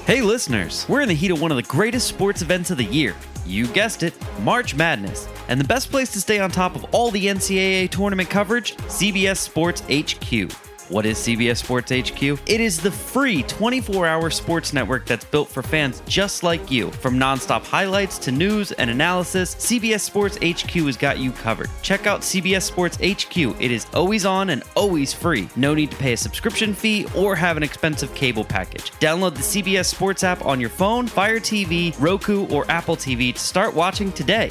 Hey listeners, we're in the heat of one of the greatest sports events of the year. You guessed it, March Madness. And the best place to stay on top of all the NCAA tournament coverage? CBS Sports HQ. What is CBS Sports HQ? It is the free 24-hour sports network that's built for fans just like you. From nonstop highlights to news and analysis, CBS Sports HQ has got you covered. Check out CBS Sports HQ. It is always on and always free. No need to pay a subscription fee or have an expensive cable package. Download the CBS Sports app on your phone, Fire TV, Roku, or Apple TV to start watching today.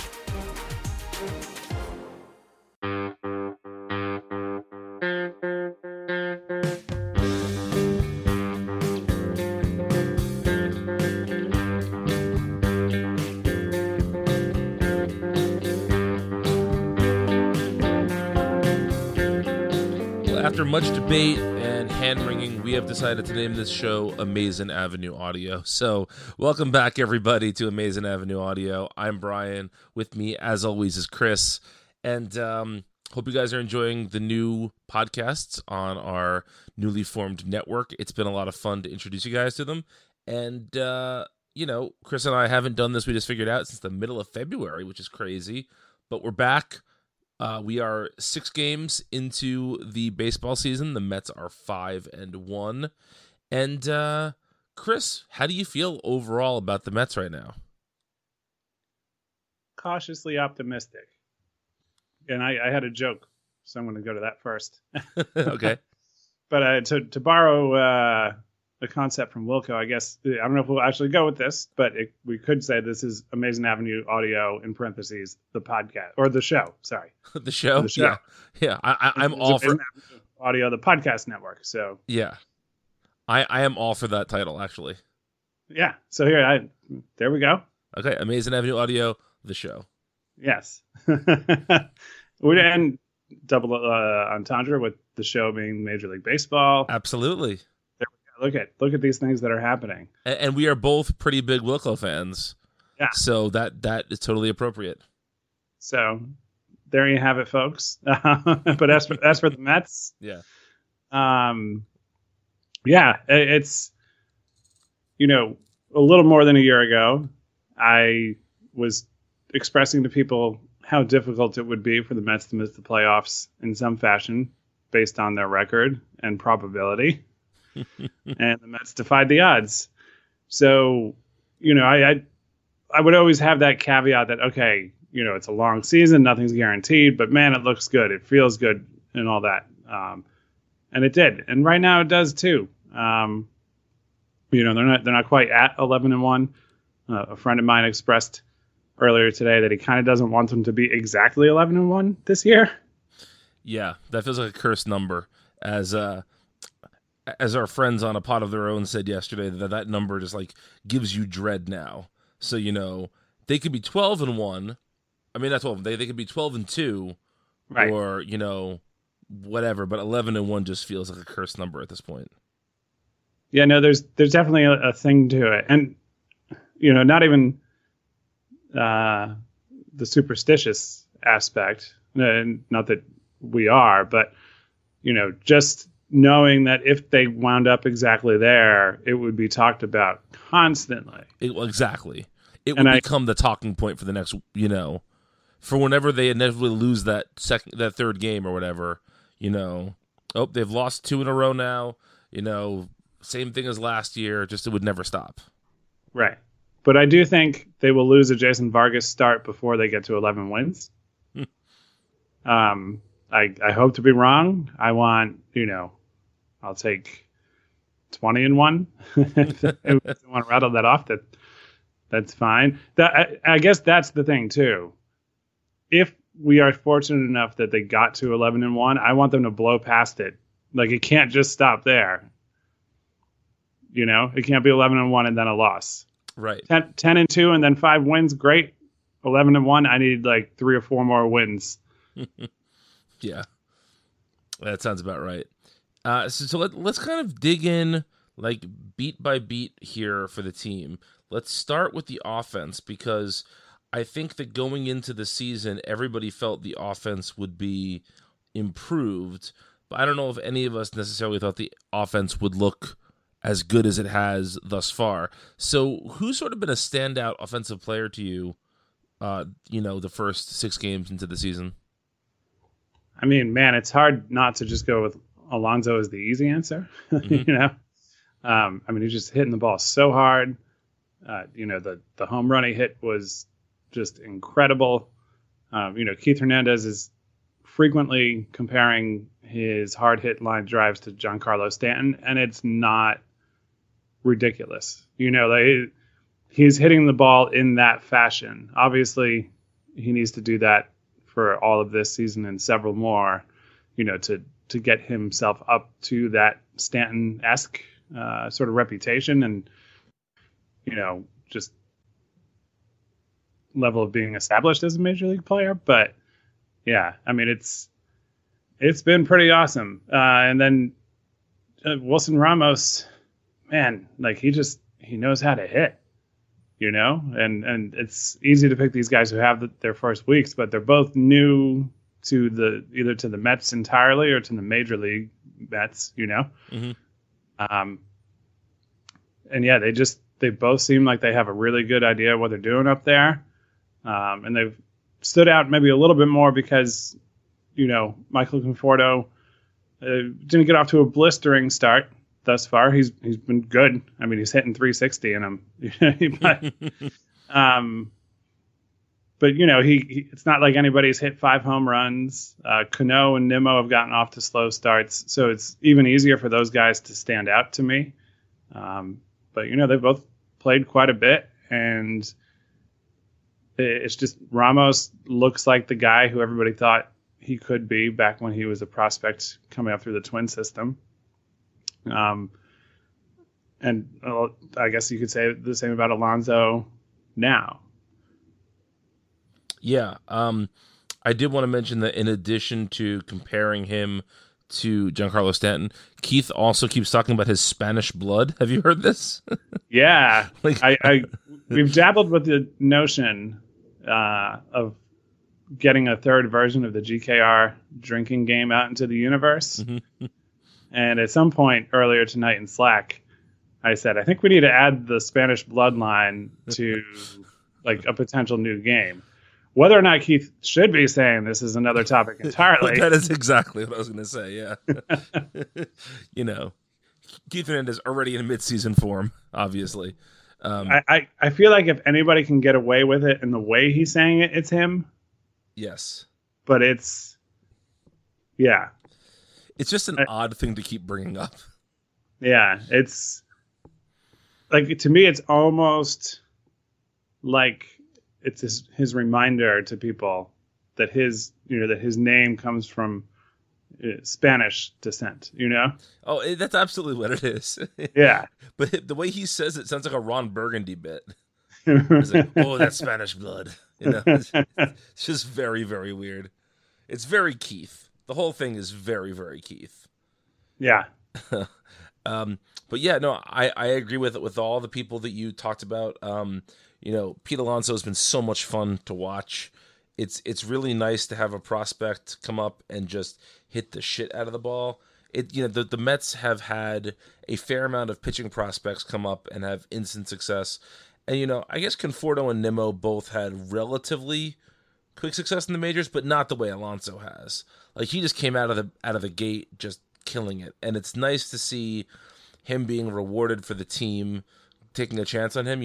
After much debate and hand-wringing, we have decided to name this show Amazing Avenue Audio. So, welcome back, everybody, to Amazing Avenue Audio. I'm Brian. With me, as always, is Chris. And hope you guys are enjoying the new podcasts on our newly formed network. It's been a lot of fun to introduce you guys to them. And, Chris and I haven't done this, we just figured out, since the middle of February, which is crazy. But we're back. We are 6 games into the baseball season. The Mets are 5-1. And, Chris, how do you feel overall about the Mets right now? Cautiously optimistic. And I had a joke, so I'm going to go to that first. Okay. But to borrow a concept from Wilco, I guess, I don't know if we'll actually go with this, but we could say this is Amazing Avenue Audio, in parentheses, the podcast, or the show, sorry. The show? Yeah. I'm all for Audio, the podcast network, so. Yeah. I am all for that title, actually. Yeah, so there we go. Okay, Amazing Avenue Audio, the show. Yes. And double entendre with the show being Major League Baseball. Absolutely. Look at these things that are happening. And we are both pretty big Wilco fans. Yeah. So that is totally appropriate. So there you have it, folks. But as for the Mets, it's a little more than a year ago, I was expressing to people how difficult it would be for the Mets to miss the playoffs in some fashion based on their record and probability. And the Mets defied the odds. So, I would always have that caveat that, okay, it's a long season, nothing's guaranteed, but man, it looks good. It feels good and all that. And it did. And right now it does too. They're not quite at 11-1. A friend of mine expressed earlier today that he kind of doesn't want them to be exactly 11-1 this year. Yeah, that feels like a cursed number. As our friends on A Pot of Their Own said yesterday, that number just like gives you dread now. So, they could be 12-1. I mean, not 12. They could be 12-2, right? Or, whatever. But 11-1 just feels like a cursed number at this point. Yeah, no, there's definitely a thing to it. And, not even the superstitious aspect, not that we are, but, just knowing that if they wound up exactly there, it would be talked about constantly. Exactly. It would become the talking point for the next, for whenever they inevitably lose that third game or whatever, they've lost 2 in a row now, same thing as last year, just it would never stop. Right. But I do think they will lose a Jason Vargas start before they get to 11 wins. I hope to be wrong. I want, I'll take 20-1. If they want to rattle that off, that's fine. I guess that's the thing too. If we are fortunate enough that they got to 11-1, I want them to blow past it. Like, it can't just stop there. It can't be 11-1 and then a loss. Right. 10-2 and then 5 wins. Great. 11-1. I need like 3 or 4 more wins. Yeah, that sounds about right. So let's kind of dig in like beat by beat here for the team. Let's start with the offense, because I think that going into the season, everybody felt the offense would be improved, but I don't know if any of us necessarily thought the offense would look as good as it has thus far. So who's sort of been a standout offensive player to you, the first 6 games into the season? I mean, man, it's hard not to just go with Alonso as the easy answer. Mm-hmm. I mean, he's just hitting the ball so hard. The home run he hit was just incredible. Keith Hernandez is frequently comparing his hard hit line drives to Giancarlo Stanton, and it's not ridiculous. He's hitting the ball in that fashion. Obviously, he needs to do that for all of this season and several more, to get himself up to that Stanton-esque sort of reputation and, just level of being established as a major league player. But yeah, I mean, it's been pretty awesome. And then Wilson Ramos, man, like he knows how to hit, and it's easy to pick these guys who have their first weeks, but they're both new to either to the Mets entirely or to the major league Mets, Mm-hmm. And yeah, they both seem like they have a really good idea of what they're doing up there. And they've stood out maybe a little bit more because, Michael Conforto didn't get off to a blistering start thus far. He's been good. I mean, he's hitting 360 in him. But it's not like anybody's hit 5 home runs. Cano and Nimmo have gotten off to slow starts, so it's even easier for those guys to stand out to me. But they've both played quite a bit, and it's just Ramos looks like the guy who everybody thought he could be back when he was a prospect coming up through the Twin system. And I guess you could say the same about Alonso now. Yeah. I did want to mention that in addition to comparing him to Giancarlo Stanton, Keith also keeps talking about his Spanish blood. Have you heard this? Yeah. We've dabbled with the notion of getting a third version of the GKR drinking game out into the universe. Mm-hmm. And at some point earlier tonight in Slack, I said, I think we need to add the Spanish bloodline to like a potential new game. Whether or not Keith should be saying this is another topic entirely. That is exactly what I was going to say, yeah. Keith Hernandez already in midseason form, obviously. I feel like if anybody can get away with it in the way he's saying it, it's him. Yes. But it's just an odd thing to keep bringing up. Yeah, it's like, to me, it's almost like it's his reminder to people that his name comes from Spanish descent, Oh, that's absolutely what it is. Yeah. But the way he says it sounds like a Ron Burgundy bit. It's like, oh, that's Spanish blood. It's just very, very weird. It's very Keith. The whole thing is very, very Keith. Yeah. But yeah, no, I agree with all the people that you talked about. Pete Alonso has been so much fun to watch. It's really nice to have a prospect come up and just hit the shit out of the ball. The Mets have had a fair amount of pitching prospects come up and have instant success. And I guess Conforto and Nimmo both had relatively quick success in the majors, but not the way Alonso has. Like, he just came out of the gate just killing it. And it's nice to see him being rewarded for the team taking a chance on him.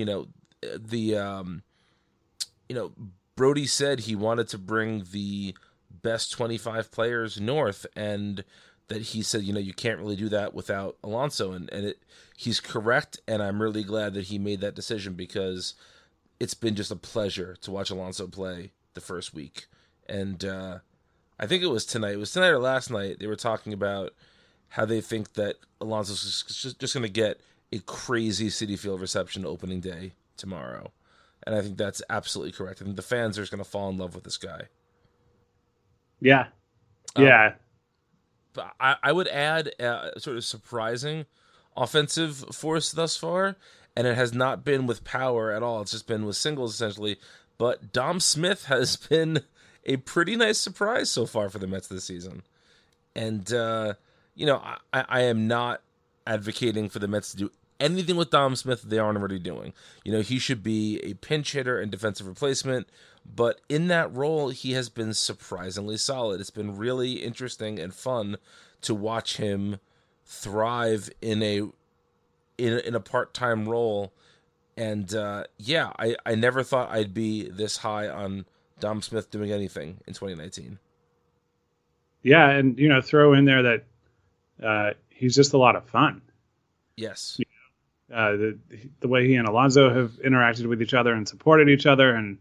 Brody said he wanted to bring the best 25 players north, and that he said, you can't really do that without Alonso, and he's correct, and I'm really glad that he made that decision, because it's been just a pleasure to watch Alonso play the first week. And I think it was tonight or last night, they were talking about how they think that Alonso's just going to get a crazy Citi Field reception opening day tomorrow. And I think that's absolutely correct. I think the fans are just going to fall in love with this guy. Yeah. Yeah. But I would add a sort of surprising offensive force thus far, and it has not been with power at all. It's just been with singles, essentially. But Dom Smith has been a pretty nice surprise so far for the Mets this season. And, I am not advocating for the Mets to do anything with Dom Smith they aren't already doing. He should be a pinch hitter and defensive replacement, but in that role, he has been surprisingly solid. It's been really interesting and fun to watch him thrive in a part-time role. And I never thought I'd be this high on Dom Smith doing anything in 2019. Yeah, and throw in there that he's just a lot of fun. Yes. The way he and Alonso have interacted with each other and supported each other, and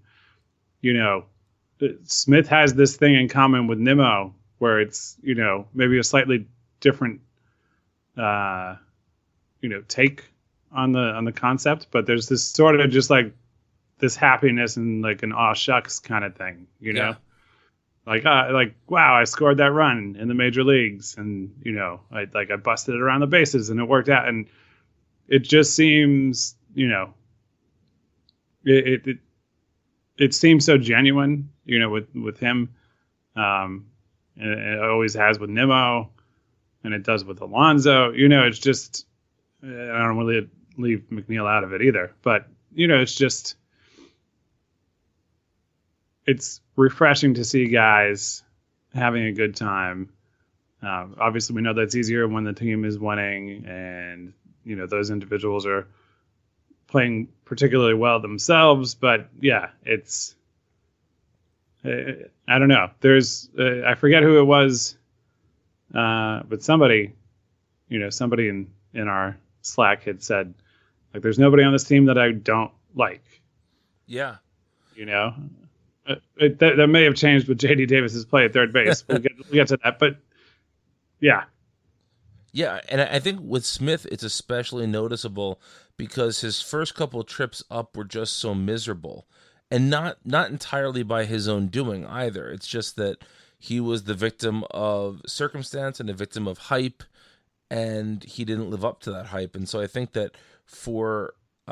Smith has this thing in common with Nimmo where it's maybe a slightly different take on the concept, but there's this sort of just like this happiness and like an aw shucks kind of thing, Yeah. Like wow, I scored that run in the major leagues, and I busted it around the bases and it worked out, and it just seems it seems so genuine with him, and it always has with Nimmo, and it does with Alonso. It's just I don't want to leave McNeil out of it either, but it's refreshing to see guys having a good time. Obviously, we know that's easier when the team is winning, and those individuals are playing particularly well themselves. But yeah, it's I don't know. There's I forget who it was, but somebody in our Slack had said, like, there's nobody on this team that I don't like. Yeah. That may have changed with J.D. Davis's play at third base. We'll get to that, but yeah. Yeah, and I think with Smith, it's especially noticeable because his first couple of trips up were just so miserable, and not entirely by his own doing either. It's just that he was the victim of circumstance and a victim of hype, and he didn't live up to that hype. And so I think that for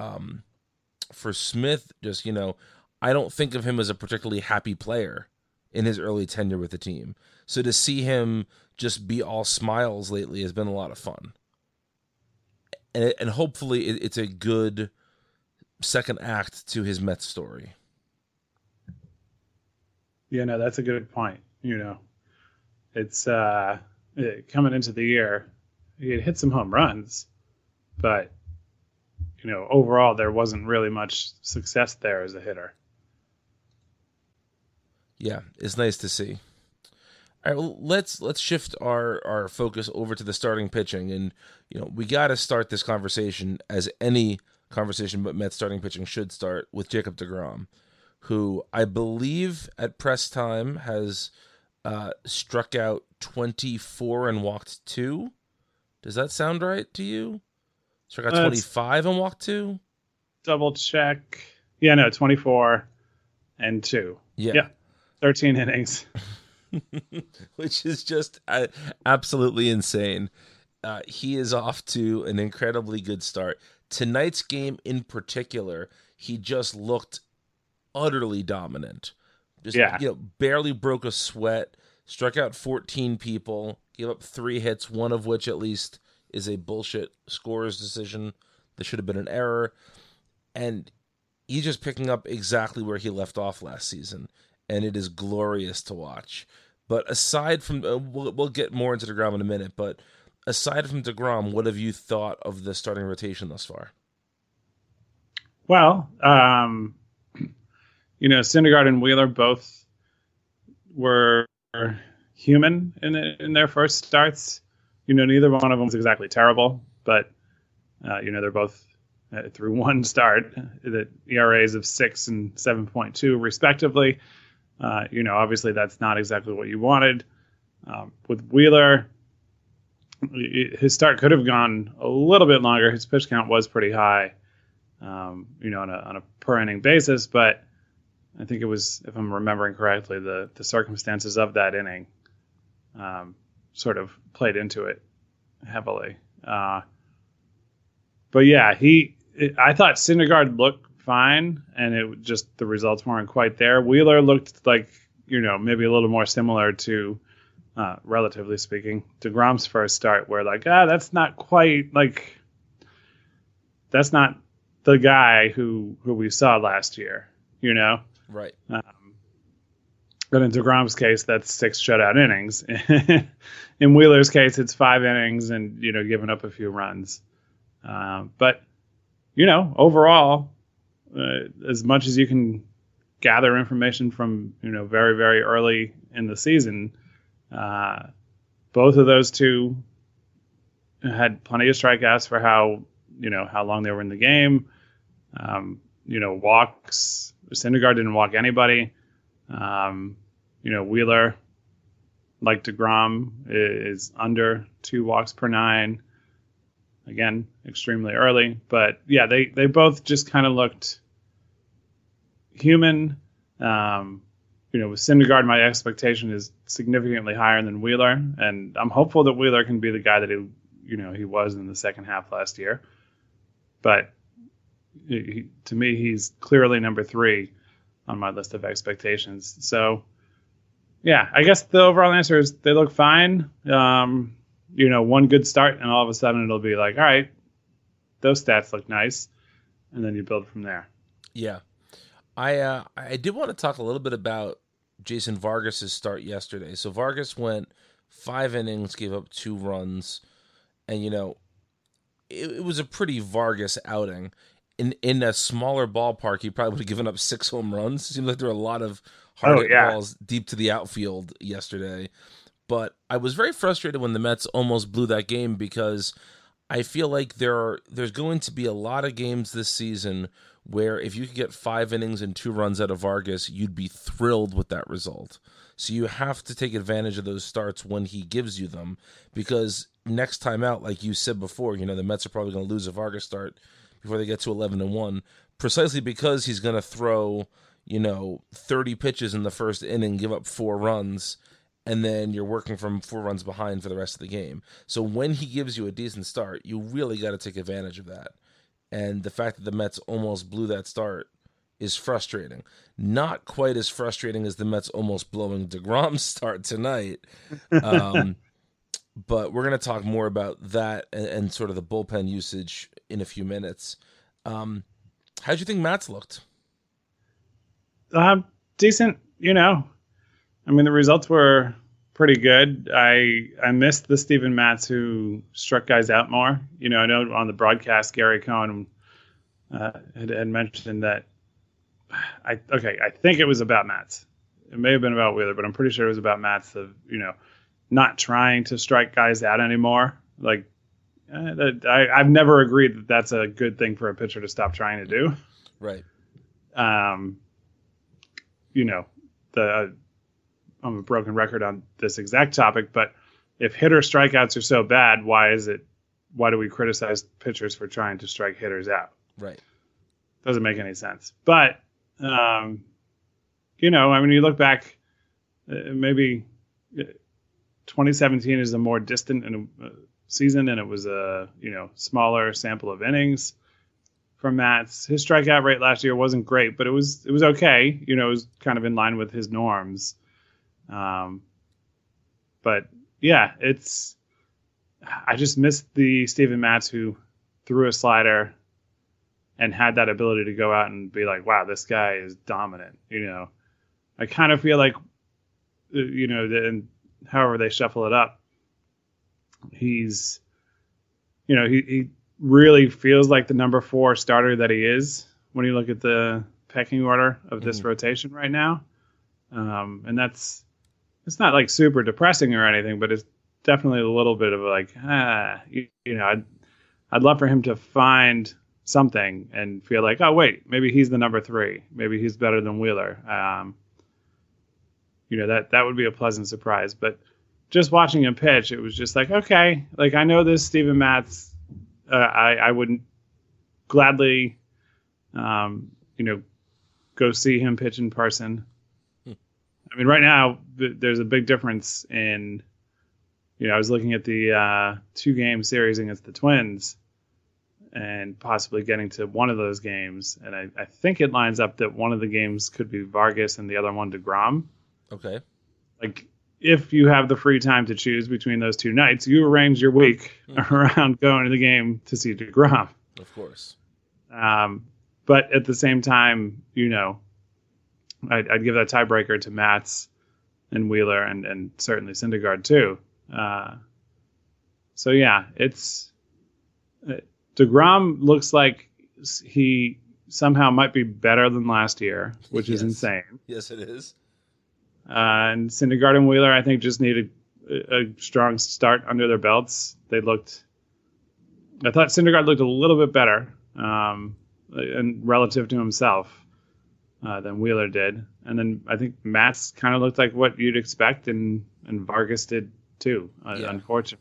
Smith, just I don't think of him as a particularly happy player in his early tenure with the team. So to see him just be all smiles lately has been a lot of fun. And hopefully it's a good second act to his Mets story. Yeah, no, that's a good point. It's coming into the year, he had hit some home runs, but overall there wasn't really much success there as a hitter. Yeah, it's nice to see. All right, well, let's shift our focus over to the starting pitching, and we got to start this conversation as any conversation but Mets starting pitching should start with Jacob deGrom, who I believe at press time has struck out 24 and walked 2. Does that sound right to you? Struck out 25 and walked 2. Double check. Yeah, no, 24 and 2. Yeah. 13 innings. Which is just absolutely insane. He is off to an incredibly good start. Tonight's game in particular, he just looked utterly dominant. Just barely broke a sweat, struck out 14 people, gave up 3 hits, one of which at least is a bullshit scorer's decision. That should have been an error. And he's just picking up exactly where he left off last season. And it is glorious to watch. But aside from, we'll get more into deGrom in a minute, but aside from deGrom, what have you thought of the starting rotation thus far? Well, Syndergaard and Wheeler both were human in their first starts. Neither one of them was exactly terrible, but they're both through one start, the ERAs of 6 and 7.2 respectively. Obviously that's not exactly what you wanted. With Wheeler, his start could have gone a little bit longer. His pitch count was pretty high, on a per inning basis, but I think it was, if I'm remembering correctly, the circumstances of that inning sort of played into it heavily. But yeah, I thought Syndergaard looked fine, and it just, the results weren't quite there. Wheeler looked like, maybe a little more similar to relatively speaking. DeGrom's first start, where like, that's not quite like, that's not the guy who we saw last year, you know? Right. But in DeGrom's case, that's 6 shutout innings. In Wheeler's case, it's 5 innings and, giving up a few runs. But, overall, as much as you can gather information from, very, very early in the season, both of those two had plenty of strikeouts for how long they were in the game. Walks. Syndergaard didn't walk anybody. Wheeler, like DeGrom, is under 2 walks per 9. Again, extremely early. But, yeah, they both just kind of looked human. With Syndergaard, my expectation is significantly higher than Wheeler. And I'm hopeful that Wheeler can be the guy that he was in the second half last year. But to me, he's clearly number 3 on my list of expectations. So, yeah, I guess the overall answer is they look fine. One good start, and all of a sudden it'll be like, all right, those stats look nice, and then you build from there. Yeah. I did want to talk a little bit about Jason Vargas' start yesterday. So Vargas went 5 innings, gave up 2 runs, and, it was a pretty Vargas outing. In a smaller ballpark, he probably would have given up 6 home runs. It seemed like there were a lot of hard balls deep to the outfield yesterday. But I was very frustrated when the Mets almost blew that game because I feel like there's going to be a lot of games this season where if you could get 5 innings and 2 runs out of Vargas, you'd be thrilled with that result. So you have to take advantage of those starts when he gives you them, because next time out, like you said before, the Mets are probably going to lose a Vargas start before they get to 11-1, precisely because he's going to throw, 30 pitches in the first inning, give up 4 runs, and then you're working from 4 runs behind for the rest of the game. So when he gives you a decent start, you really got to take advantage of that. And the fact that the Mets almost blew that start is frustrating. Not quite as frustrating as the Mets almost blowing DeGrom's start tonight. But we're going to talk more about that and sort of the bullpen usage in a few minutes. How'd you think Matt's looked? Decent, the results were pretty good. I missed the Steven Matz who struck guys out more. I know on the broadcast, Gary Cohen had mentioned that. I think it was about Matz. It may have been about Wheeler, but I'm pretty sure it was about Matz of, not trying to strike guys out anymore. Like, I've never agreed that that's a good thing for a pitcher to stop trying to do. Right. I'm a broken record on this exact topic, but if hitter strikeouts are so bad, why do we criticize pitchers for trying to strike hitters out? Right. Doesn't make any sense. But, you look back, maybe 2017 is a more distant season, and it was a smaller sample of innings from Matz. His strikeout rate last year wasn't great, but it was okay. It was kind of in line with his norms. But yeah, I just missed the Steven Matz who threw a slider and had that ability to go out and be like, wow, this guy is dominant. I kind of feel like, and however they shuffle it up, he's, he really feels like the number 4 starter that he is when you look at the pecking order of this rotation right now. And it's not like super depressing or anything, but it's definitely a little bit of like, I'd love for him to find something and feel like, oh wait, maybe he's the number 3. Maybe he's better than Wheeler. That would be a pleasant surprise. But just watching him pitch, it was just like, okay, like I know this Steven Matz. I wouldn't gladly, go see him pitch in person. I mean, right now there's a big difference in, I was looking at the 2-game series against the Twins and possibly getting to one of those games. And I think it lines up that one of the games could be Vargas and the other one DeGrom. Okay. Like if you have the free time to choose between those two nights, you arrange your week around going to the game to see DeGrom. Of course. But at the same time, I'd give that tiebreaker to Matz and Wheeler and certainly Syndergaard too. So yeah, it's DeGrom looks like he somehow might be better than last year, which is insane. Yes, it is. And Syndergaard and Wheeler, I think, just needed a strong start under their belts. I thought Syndergaard looked a little bit better, and relative to himself, than Wheeler did. And then I think Matz kind of looked like what you'd expect, and Vargas did too. Unfortunately,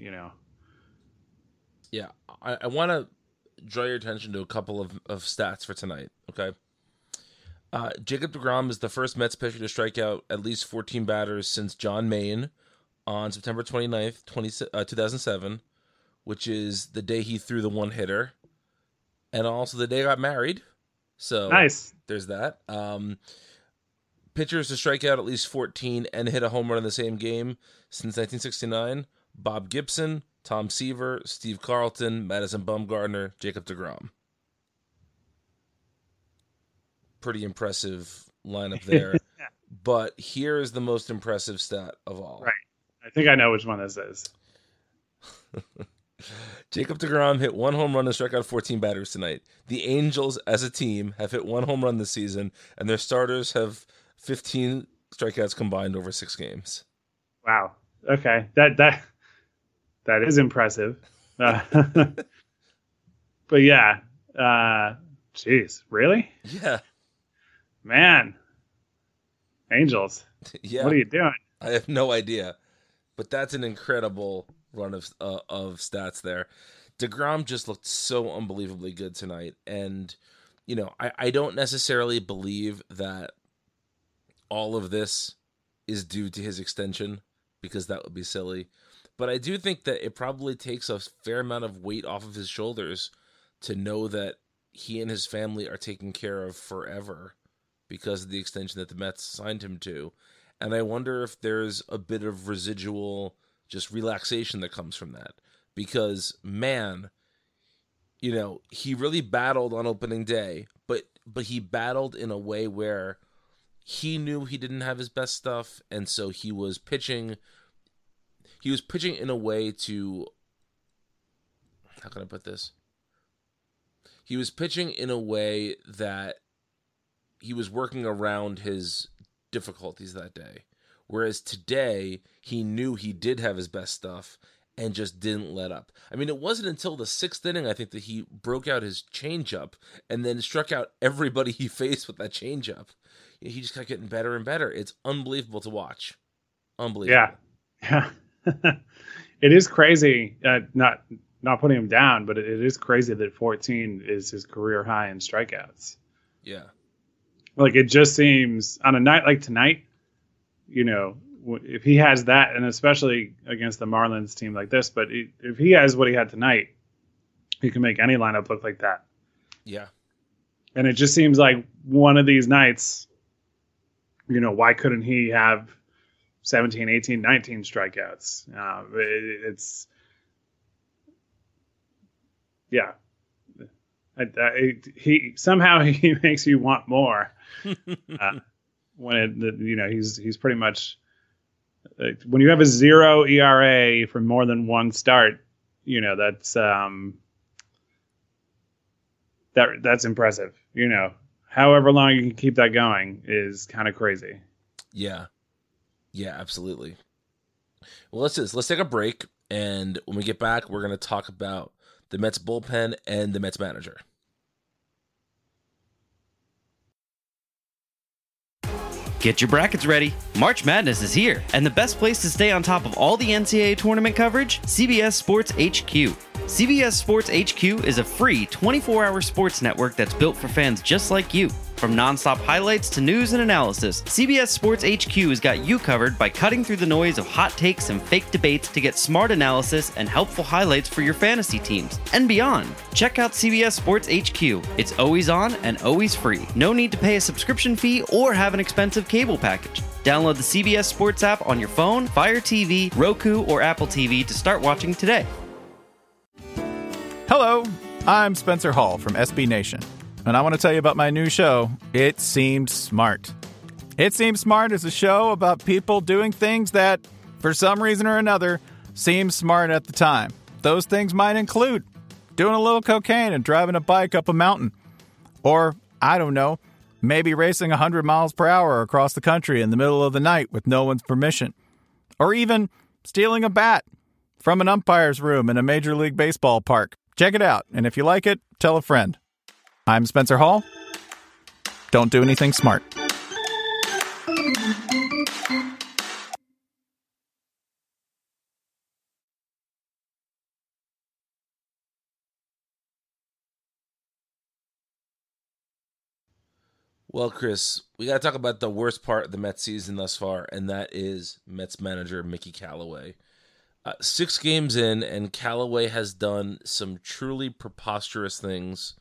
Yeah, I want to draw your attention to a couple of stats for tonight. Okay. Jacob deGrom is the first Mets pitcher to strike out at least 14 batters since John Mayne on September 29th, 2007, which is the day he threw the one-hitter, and also the day he got married. So nice. There's that. Pitchers to strike out at least 14 and hit a home run in the same game since 1969, Bob Gibson, Tom Seaver, Steve Carlton, Madison Bumgarner, Jacob deGrom. Pretty impressive lineup there. Yeah. But here is the most impressive stat of all. Right. I think I know which one this is. Jacob deGrom hit one home run and struck out 14 batters tonight. The Angels, as a team, have hit one home run this season, and their starters have 15 strikeouts combined over 6 games. Wow. Okay. That is impressive. But yeah. Jeez. Really? Yeah. Man. Angels. Yeah. What are you doing? I have no idea. But that's an incredible run of stats there. deGrom just looked so unbelievably good tonight. And, I don't necessarily believe that all of this is due to his extension, because that would be silly. But I do think that it probably takes a fair amount of weight off of his shoulders to know that he and his family are taken care of forever because of the extension that the Mets signed him to. And I wonder if there's a bit of residual just relaxation that comes from that. Because, man, he really battled on opening day, but he battled in a way where he knew he didn't have his best stuff, and so he was pitching in a way to, how can I put this? He was pitching in a way that he was working around his difficulties that day. Whereas today, he knew he did have his best stuff and just didn't let up. I mean, it wasn't until the 6th inning, I think, that he broke out his changeup and then struck out everybody he faced with that changeup. He just kept getting better and better. It's unbelievable to watch. Unbelievable. Yeah. It is crazy. Not putting him down, but it is crazy that 14 is his career high in strikeouts. Yeah. Like, it just seems on a night like tonight, if he has that, and especially against the Marlins team like this, but if he has what he had tonight, he can make any lineup look like that. Yeah. And it just seems like one of these nights, why couldn't he have 17, 18, 19 strikeouts? It's, yeah. He makes you want more. When he's pretty much, when you have a 0 ERA for more than one start, that's that's impressive. However long you can keep that going is kind of crazy. Yeah, absolutely. Well, let's take a break, and when we get back, we're going to talk about the Mets bullpen and the Mets manager. Get your brackets ready. March Madness is here, and the best place to stay on top of all the NCAA tournament coverage, CBS Sports HQ. CBS Sports HQ is a free 24-hour sports network that's built for fans just like you. From nonstop highlights to news and analysis, CBS Sports HQ has got you covered by cutting through the noise of hot takes and fake debates to get smart analysis and helpful highlights for your fantasy teams and beyond. Check out CBS Sports HQ. It's always on and always free. No need to pay a subscription fee or have an expensive cable package. Download the CBS Sports app on your phone, Fire TV, Roku, or Apple TV to start watching today. Hello, I'm Spencer Hall from SB Nation, and I want to tell you about my new show, It Seemed Smart. It Seemed Smart is a show about people doing things that, for some reason or another, seem smart at the time. Those things might include doing a little cocaine and driving a bike up a mountain. Or, I don't know, maybe racing 100 miles per hour across the country in the middle of the night with no one's permission. Or even stealing a bat from an umpire's room in a Major League Baseball park. Check it out, and if you like it, tell a friend. I'm Spencer Hall. Don't do anything smart. Well, Chris, we got to talk about the worst part of the Mets season thus far, and that is Mets manager Mickey Callaway. 6 games in, and Callaway has done some truly preposterous things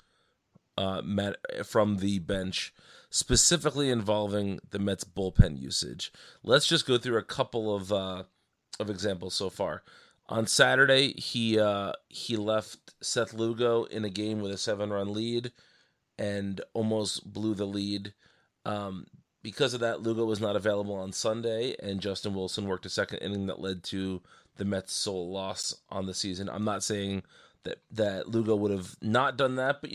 from the bench, specifically involving the Mets bullpen usage. Let's just go through a couple of examples so far. On Saturday, he left Seth Lugo in a game with a 7-run lead and almost blew the lead. Because of that, Lugo was not available on Sunday, and Justin Wilson worked a second inning that led to the Mets' sole loss on the season. I'm not saying that Lugo would have not done that, but,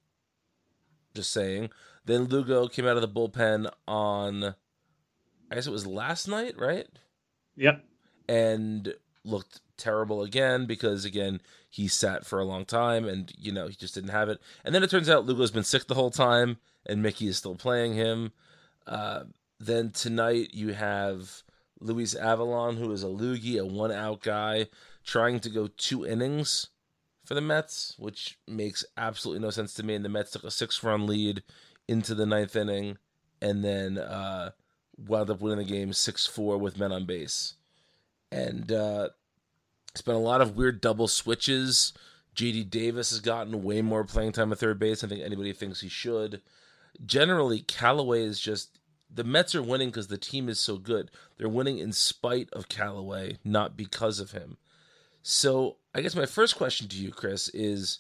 just saying. Then Lugo came out of the bullpen on, I guess it was last night, right? Yep. And looked terrible again because, again, he sat for a long time and, he just didn't have it. And then it turns out Lugo's been sick the whole time and Mickey is still playing him. Then tonight you have Luis Avalon, who is a loogie, a one-out guy, trying to go 2 innings for the Mets, which makes absolutely no sense to me. And the Mets took a 6-run lead into the 9th inning and then wound up winning the game 6-4 with men on base. And it's been a lot of weird double switches. J.D. Davis has gotten way more playing time at third base. I think anybody thinks he should. Generally, Callaway is just... The Mets are winning because the team is so good. They're winning in spite of Callaway, not because of him. So I guess my first question to you, Chris, is,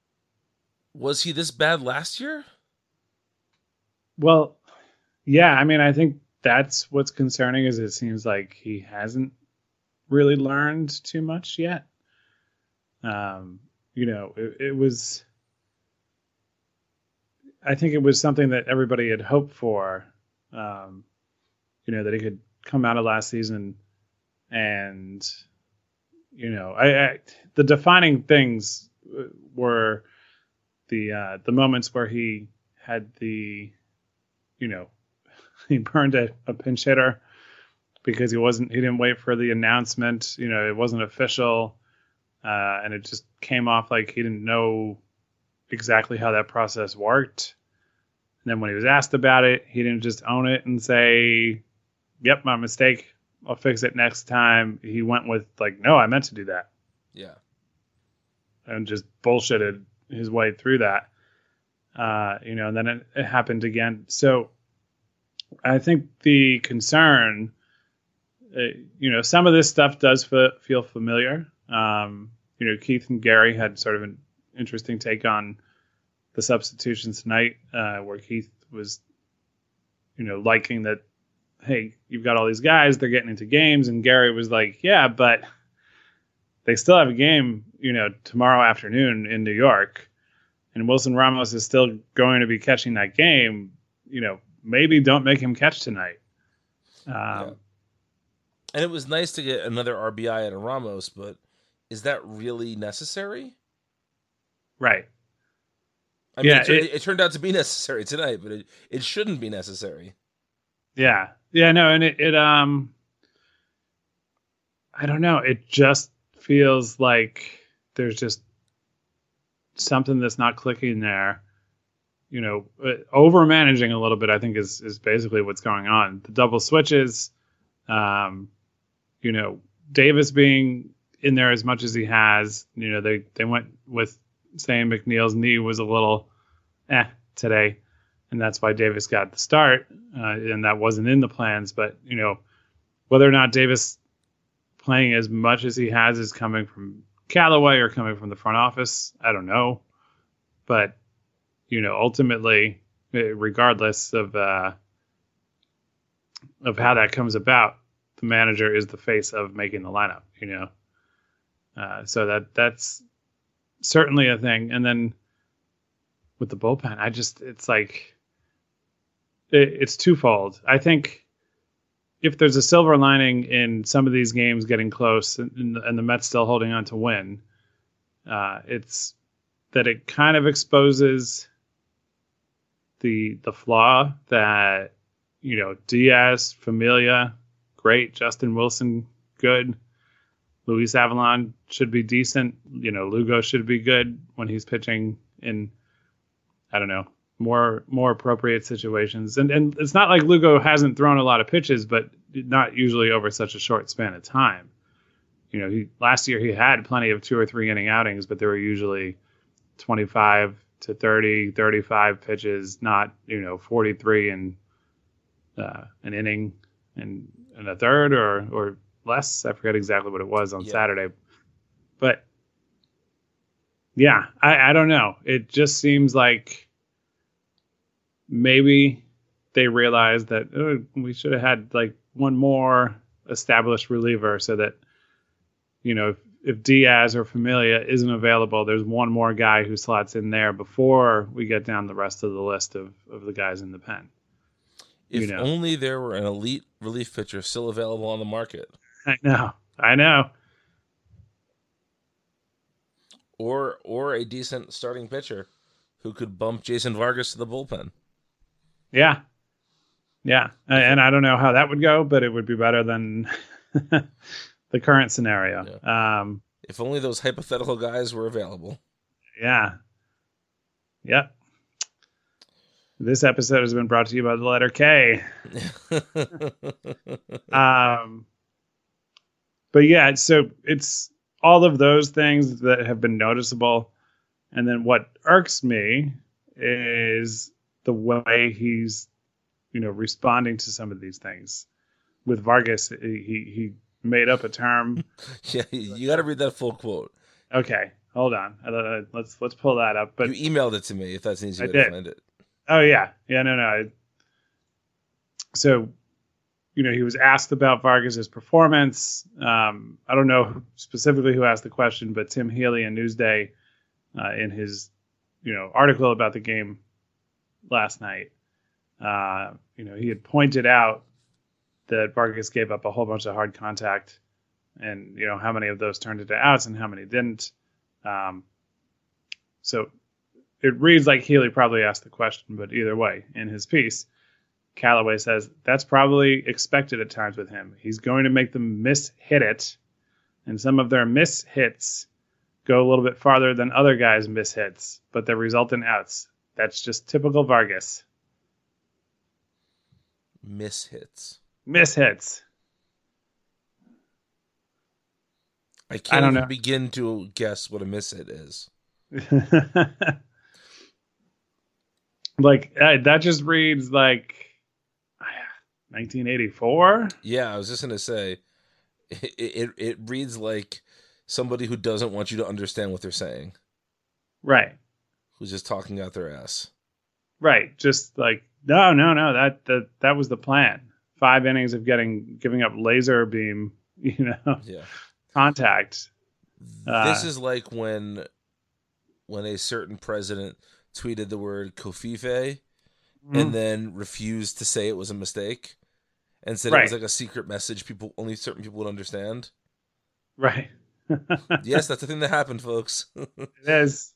was he this bad last year? Well, yeah. I mean, I think that's what's concerning is it seems like he hasn't really learned too much yet. It was... I think it was something that everybody had hoped for. That he could come out of last season and, the defining things were the moments where he had he burned a pinch hitter because he didn't wait for the announcement, it wasn't official. And it just came off like he didn't know exactly how that process worked. And then when he was asked about it, he didn't just own it and say, yep, my mistake, I'll fix it next time. He went with no, I meant to do that. Yeah. And just bullshitted his way through that. And then it happened again. So I think the concern, some of this stuff does feel familiar. Keith and Gary had sort of an interesting take on the substitutions tonight, where Keith was, liking that, hey, you've got all these guys, they're getting into games, and Gary was like, yeah, but they still have a game, tomorrow afternoon in New York, and Wilson Ramos is still going to be catching that game. Maybe don't make him catch tonight. Yeah. And it was nice to get another RBI at a Ramos, but is that really necessary? Right. I mean, it turned out to be necessary tonight, but it shouldn't be necessary. Yeah. Yeah, no, and it I don't know. It just feels like there's just something that's not clicking there. Over managing a little bit, I think is basically what's going on. The double switches, Davis being in there as much as he has, they went with saying McNeil's knee was a little today. and that's why Davis got the start, and that wasn't in the plans. But whether or not Davis playing as much as he has is coming from Callaway or coming from the front office, I don't know. But ultimately, regardless of how that comes about, the manager is the face of making the lineup. So that's certainly a thing. And then with the bullpen, it's like it's twofold. I think if there's a silver lining in some of these games getting close and the Mets still holding on to win, it's that it kind of exposes the flaw that Diaz, Familia, great, Justin Wilson, good, Luis Avalon should be decent, Lugo should be good when he's pitching in, I don't know, more appropriate situations. And it's not like Lugo hasn't thrown a lot of pitches, but not usually over such a short span of time. Last year he had plenty of 2 or 3 inning outings, but they were usually 25 to 30, 35 pitches, not 43 in an inning and a third or less. I forget exactly what it was on Saturday, but yeah, I don't know. It just seems like maybe they realized that we should have had like one more established reliever so that, if Diaz or Familia isn't available, there's one more guy who slots in there before we get down the rest of the list of the guys in the pen. If only there were an elite relief pitcher still available on the market. I know. Or a decent starting pitcher who could bump Jason Vargas to the bullpen. Yeah. And I don't know how that would go, but it would be better than the current scenario. Yeah. If only those hypothetical guys were available. Yeah. Yep. This episode has been brought to you by the letter K. But yeah, so it's all of those things that have been noticeable. And then what irks me is the way he's, responding to some of these things. With Vargas, he made up a term. Yeah, you got to read that full quote. Okay, hold on. Let's pull that up. But you emailed it to me if that's an easy way to find it. Oh yeah, no. So, he was asked about Vargas's performance. I don't know specifically who asked the question, but Tim Healy in Newsday, in his, article about the game last night, he had pointed out that Vargas gave up a whole bunch of hard contact, and how many of those turned into outs and how many didn't. So it reads like Healy probably asked the question, but either way, in his piece, Callaway says that's probably expected at times with him. He's going to make them miss-hit it, and some of their miss-hits go a little bit farther than other guys' miss-hits, but they result in outs. That's just typical Vargas. Miss-hits. I can't even begin to guess what a miss-hit is. That just reads like 1984. Yeah, I was just gonna say, it reads like somebody who doesn't want you to understand what they're saying. Right. Who's just talking out their ass. Right. Just like no. That was the plan. 5 innings of giving up laser beam. Contact. This is like when a certain president tweeted the word Kofife and then refused to say it was a mistake and said it was like a secret message only certain people would understand. Right. Yes, that's the thing that happened, folks. It is.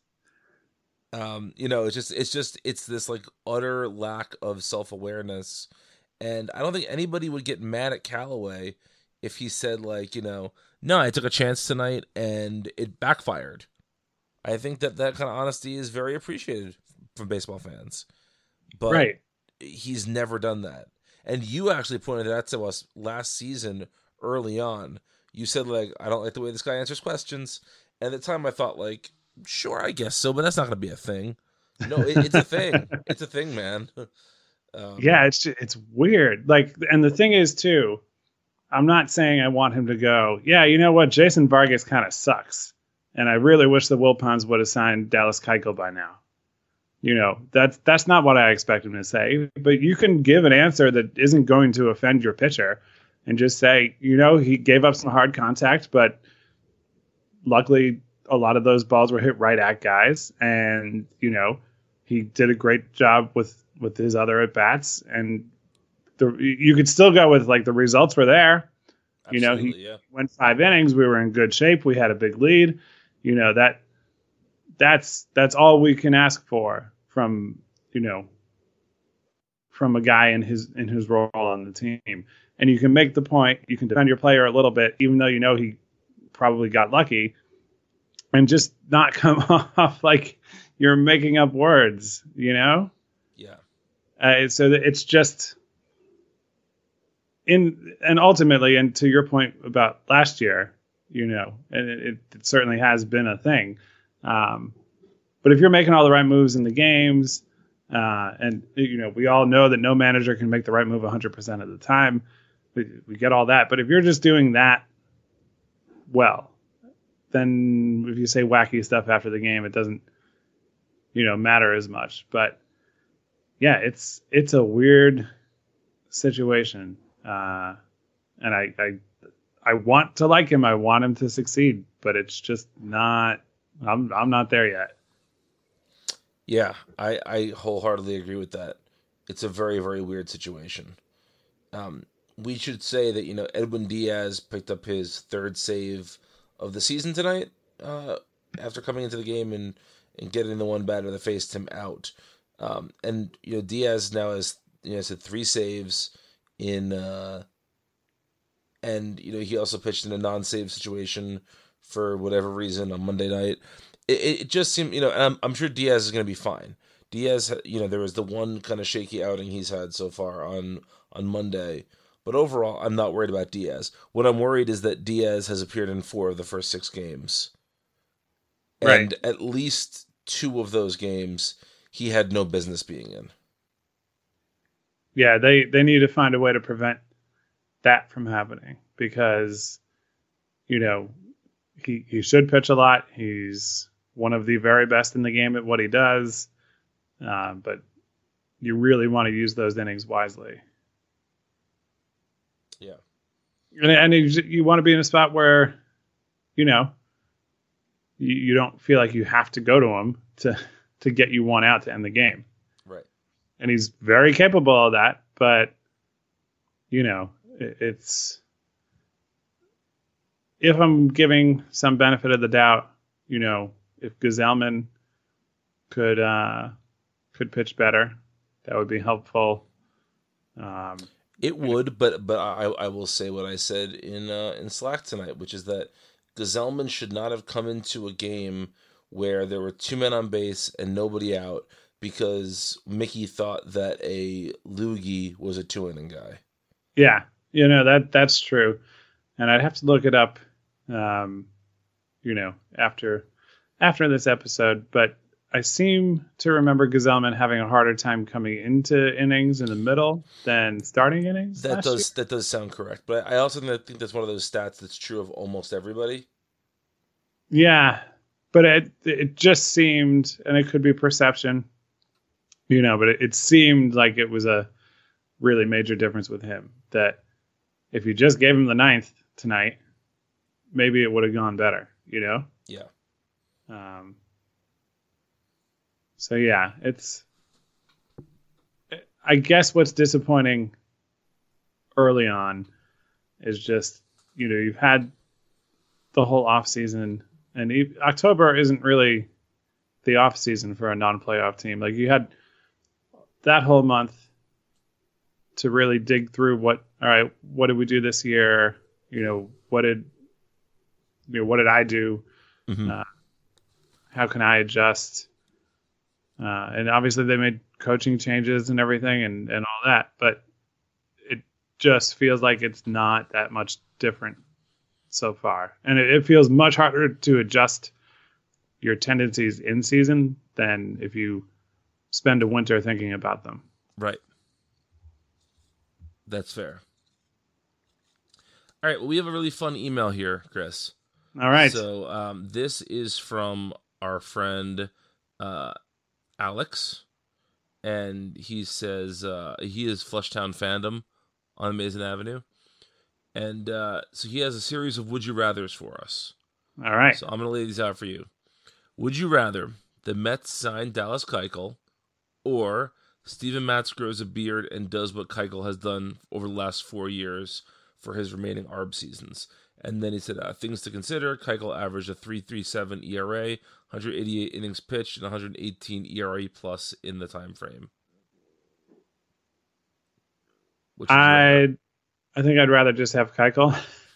It's this like utter lack of self-awareness, and I don't think anybody would get mad at Callaway if he said no, I took a chance tonight and it backfired. I think that kind of honesty is very appreciated from baseball fans. But he's never done that. And you actually pointed that to us last season early on. You said, I don't like the way this guy answers questions. And at the time I thought, sure, I guess so, but that's not going to be a thing. No, it's a thing. It's a thing, man. Yeah, it's weird. Like, and the thing is too, I'm not saying I want him to go. Yeah, you know what? Jason Vargas kind of sucks, and I really wish the Wilpons would have signed Dallas Keuchel by now. You know, that's not what I expect him to say. But you can give an answer that isn't going to offend your pitcher, and just say, you know, he gave up some hard contact, but luckily a lot of those balls were hit right at guys, and you know, he did a great job with his other at bats, and you could still go with like the results were there. Absolutely, you know, he went 5 innings. We were in good shape. We had a big lead. You know, that's all we can ask for from, you know, from a guy in his role on the team. And you can make the point, you can defend your player a little bit, even though you know he probably got lucky, and just not come off like you're making up words, you know? Yeah. So that it's just and ultimately, and to your point about last year, you know, and it certainly has been a thing. But if you're making all the right moves in the games, and you know, we all know that no manager can make the right move 100% of the time. We get all that. But if you're just doing that well, then if you say wacky stuff after the game, it doesn't, you know, matter as much. But yeah, it's a weird situation. And I want to like him. I want him to succeed, but it's just not, I'm not there yet. Yeah, I wholeheartedly agree with that. It's a very, very weird situation. We should say that, you know, Edwin Diaz picked up his 3rd save of the season tonight, after coming into the game and getting the one batter that faced him out. And, you know, Diaz now has, you know, has had 3 saves in, and, you know, he also pitched in a non-save situation for whatever reason on Monday night. It just seemed, you know, and I'm sure Diaz is going to be fine. Diaz, you know, there was the one kind of shaky outing he's had so far on Monday. But overall, I'm not worried about Diaz. What I'm worried is that Diaz has appeared in 4 of the first 6 games. Right. And at least 2 of those games, he had no business being in. Yeah, they need to find a way to prevent that from happening, because, you know, he should pitch a lot. He's one of the very best in the game at what he does. But you really want to use those innings wisely. Yeah. And you want to be in a spot where, you know, you don't feel like you have to go to him to get you one out to end the game. Right. And he's very capable of that, but, you know, it's, if I'm giving some benefit of the doubt, you know, if Gsellman could pitch better, that would be helpful. It would, but I will say what I said in Slack tonight, which is that Gsellman should not have come into a game where there were 2 men on base and nobody out because Mickey thought that a loogie was a 2-inning guy. Yeah, you know, that's true, and I'd have to look it up, you know, after this episode, but I seem to remember Gsellman having a harder time coming into innings in the middle than starting innings. That does sound correct, but I also think that's one of those stats that's true of almost everybody. Yeah, but it just seemed, and it could be perception, you know, but it seemed like it was a really major difference with him, that if you just gave him the 9th tonight, maybe it would have gone better, you know? Yeah. So yeah, I guess what's disappointing early on is just, you know, you've had the whole off season, and October isn't really the off season for a non-playoff team. Like, you had that whole month to really dig through what did we do this year? You know, what did I do? Mm-hmm. How can I adjust? And obviously they made coaching changes and everything and all that, but it just feels like it's not that much different so far. And it feels much harder to adjust your tendencies in season than if you spend a winter thinking about them. Right. That's fair. All right. Well, we have a really fun email here, Chris. All right. So this is from our friend Alex, and he says he is Fleshtown Fandom on Amazing Avenue, and so he has a series of Would You Rathers for us. All right. So I'm going to lay these out for you. Would you rather the Mets sign Dallas Keuchel, or Steven Matz grows a beard and does what Keuchel has done over the last 4 years for his remaining ARB seasons? And then he said, things to consider. Keuchel averaged a 3.37 ERA, 188 innings pitched, and 118 ERA plus in the time frame. I think I'd rather just have Keuchel.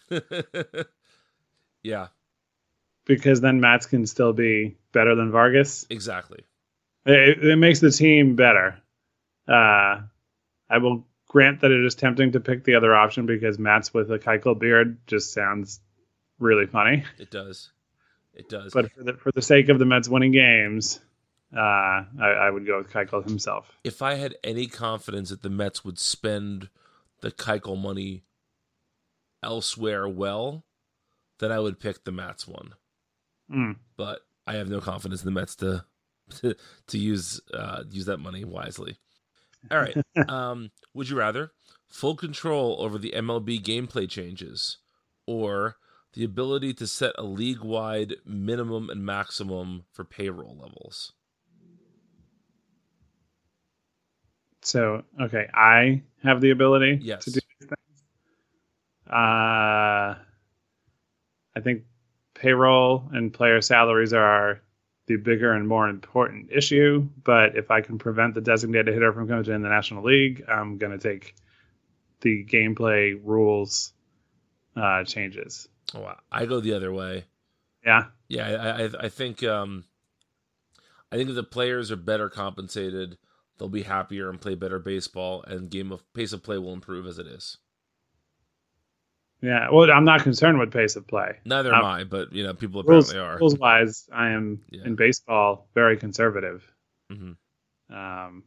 Yeah. Because then Matz can still be better than Vargas. Exactly. It makes the team better. I will grant that it is tempting to pick the other option because Matz with a Keuchel beard just sounds really funny. It does. It does. But for the sake of the Mets winning games, I would go with Keuchel himself. If I had any confidence that the Mets would spend the Keuchel money elsewhere well, then I would pick the Mets one. But I have no confidence in the Mets to use that money wisely. All right. Would you rather full control over the MLB gameplay changes, or the ability to set a league-wide minimum and maximum for payroll levels? So, okay, I have the ability Yes. to do these things. I think payroll and player salaries are the bigger and more important issue, but if I can prevent the designated hitter from coming to the National League, I'm going to take the gameplay rules changes. Oh, wow. I go the other way. Yeah. Yeah, I think if the players are better compensated, they'll be happier and play better baseball, and pace of play will improve as it is. Yeah, well, I'm not concerned with pace of play. Neither am I, but people apparently are. Rules wise, I am in baseball very conservative. Mm-hmm.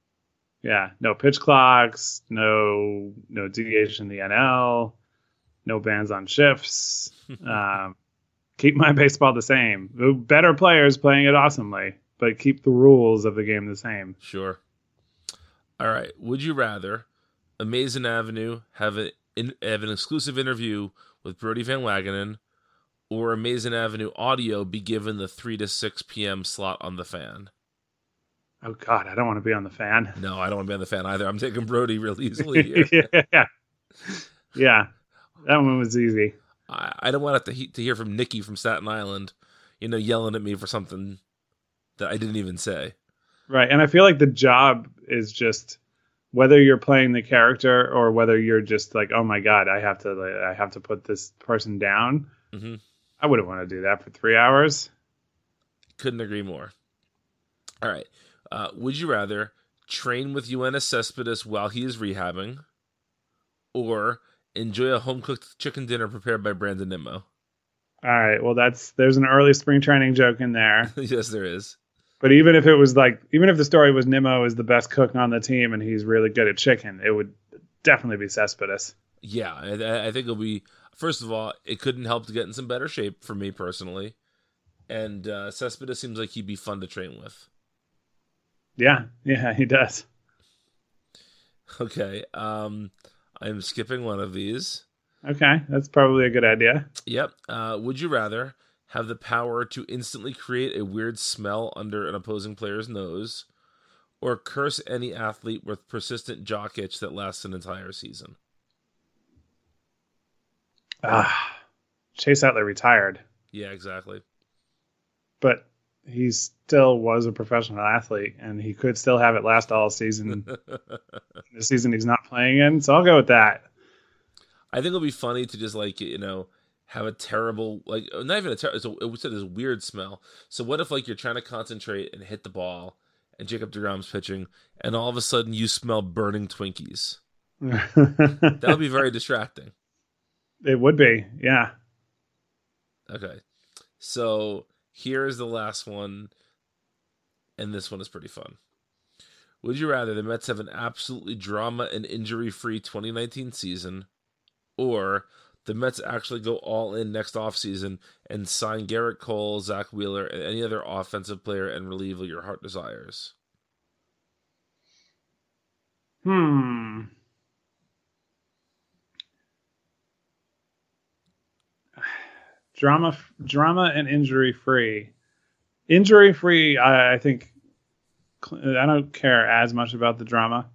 No pitch clocks, no DH in the NL, no bans on shifts. Keep my baseball the same. Better players playing it awesomely, but keep the rules of the game the same. Sure. All right. Would you rather Amazing Avenue have an exclusive interview with Brody Van Wagenen, or Amazing Avenue Audio be given the 3 to 6 p.m. slot on The Fan? Oh, God, I don't want to be on The Fan. No, I don't want to be on The Fan either. I'm taking Brody real easily here. Yeah, that one was easy. I don't want to hear from Nikki from Staten Island, yelling at me for something that I didn't even say. Right, and I feel like the job is just whether you're playing the character or whether you're just like, oh my God, I have to put this person down. Mm-hmm. I wouldn't want to do that for 3 hours. Couldn't agree more. All right. Would you rather train with Yoenis Cespedes while he is rehabbing, or enjoy a home-cooked chicken dinner prepared by Brandon Nimmo? All right. Well, there's an early spring training joke in there. Yes, there is. But even if the story was Nimmo is the best cook on the team and he's really good at chicken, it would definitely be Cespedes. Yeah, I think it'll be, first of all, it couldn't help to get in some better shape for me personally. And Cespedes seems like he'd be fun to train with. Yeah, he does. Okay, I'm skipping one of these. Okay, that's probably a good idea. Yep. Would you rather have the power to instantly create a weird smell under an opposing player's nose, or curse any athlete with persistent jock itch that lasts an entire season? Chase Utley retired. Yeah, exactly. But he still was a professional athlete, and he could still have it last all season. The season he's not playing in, so I'll go with that. I think it'll be funny to just have a terrible, not even a terrible, it said this weird smell. So what if you're trying to concentrate and hit the ball, and Jacob deGrom's pitching, and all of a sudden you smell burning Twinkies? That would be very distracting. It would be, yeah. Okay. So here's the last one, and this one is pretty fun. Would you rather the Mets have an absolutely drama and injury-free 2019 season, or the Mets actually go all in next offseason and sign Garrett Cole, Zach Wheeler, and any other offensive player and relieve your heart desires? Drama and injury free. Injury free, I think I don't care as much about the drama.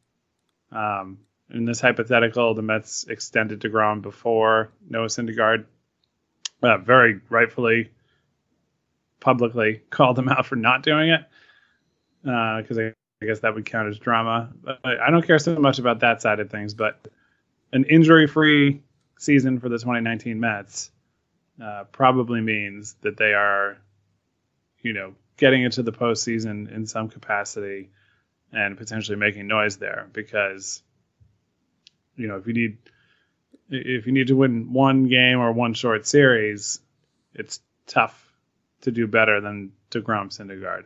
In this hypothetical, the Mets extended DeGrom before Noah Syndergaard very rightfully, publicly called him out for not doing it, because I guess that would count as drama. But I don't care so much about that side of things, but an injury-free season for the 2019 Mets probably means that they are, getting into the postseason in some capacity and potentially making noise there, because if you need to win one game or one short series, it's tough to do better than DeGrom Syndergaard.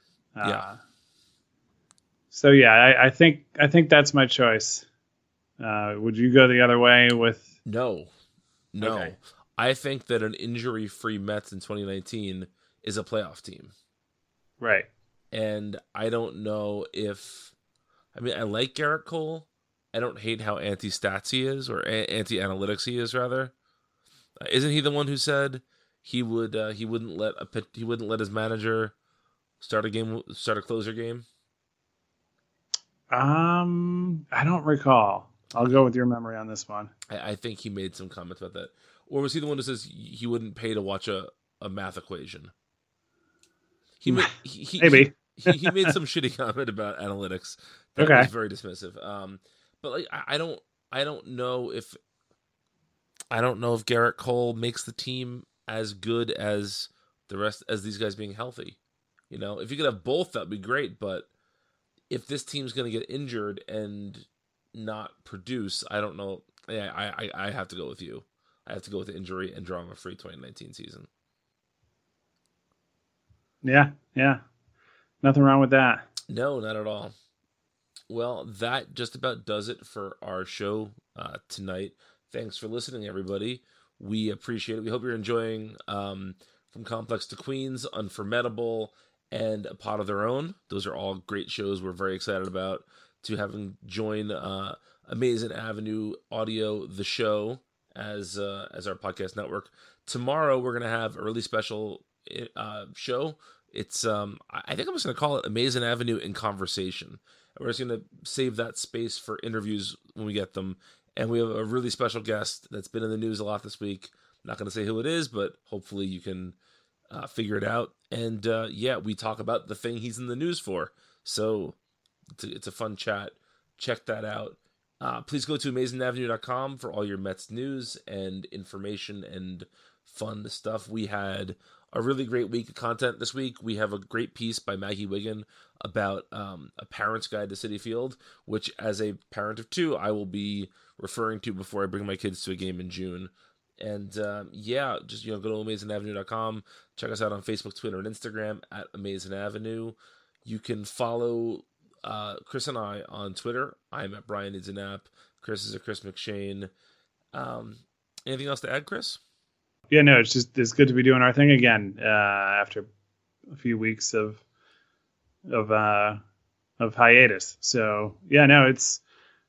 So yeah, I think that's my choice. Would you go the other way with? No. Okay. I think that an injury-free Mets in 2019 is a playoff team. Right. And I don't know if... I like Garrett Cole. I don't hate how anti-stats he is, or anti-analytics he is, rather. Isn't he the one who said he wouldn't let his manager start a closer game? I don't recall. I'll go with your memory on this one. I think he made some comments about that. Or was he the one who says he wouldn't pay to watch a math equation? Maybe. he made some shitty comment about analytics that was very dismissive. But I don't know if Garrett Cole makes the team as good as the rest, as these guys being healthy. If you could have both, that'd be great. But if this team's going to get injured and not produce, I don't know. Yeah, I have to go with you. I have to go with the injury and drama-free 2019 season. Yeah. Nothing wrong with that. No, not at all. Well, that just about does it for our show tonight. Thanks for listening, everybody. We appreciate it. We hope you're enjoying From Complex to Queens, Unformidable, and A Pot of Their Own. Those are all great shows we're very excited about to having join Amazing Avenue Audio, the show, as our podcast network. Tomorrow, we're going to have a really special show. It's I think I'm just going to call it Amazing Avenue in Conversation. We're just going to save that space for interviews when we get them. And we have a really special guest that's been in the news a lot this week. I'm not going to say who it is, but hopefully you can figure it out. And we talk about the thing he's in the news for. So it's a fun chat. Check that out. Please go to AmazingAvenue.com for all your Mets news and information and fun stuff. We had a really great week of content this week. We have a great piece by Maggie Wiggin about a parent's guide to Citi Field, which as a parent of two, I will be referring to before I bring my kids to a game in June. And just go to AmazingAvenue.com. Check us out on Facebook, Twitter, and Instagram at Amazing Avenue. You can follow Chris and I on Twitter. I'm at Brian Needs a Nap. Chris is at Chris McShane. Anything else to add, Chris? Yeah, no, it's good to be doing our thing again after a few weeks of hiatus. So yeah, no, it's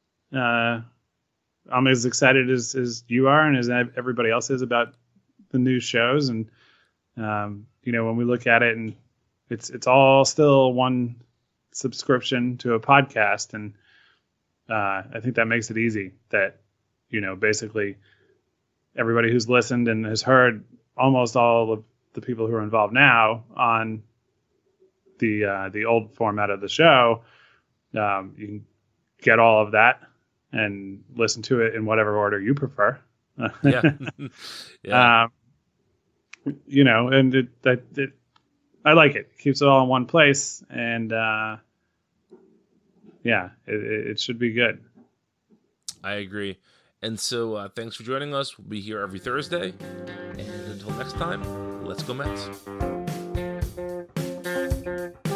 I'm as excited as you are and as everybody else is about the new shows. And when we look at it, and it's all still one subscription to a podcast, and I think that makes it easy that basically everybody who's listened and has heard almost all of the people who are involved now on the old format of the show, you can get all of that and listen to it in whatever order you prefer. Yeah. And it I like it. Keeps it all in one place, and it should be good. I agree. And so thanks for joining us. We'll be here every Thursday. And until next time, let's go Mets.